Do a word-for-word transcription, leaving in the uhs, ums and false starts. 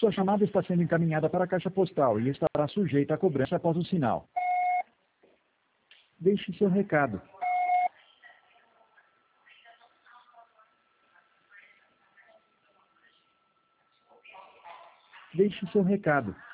Sua chamada está sendo encaminhada para a caixa postal e estará sujeita a cobrança após o sinal. Deixe seu recado. Deixe seu recado.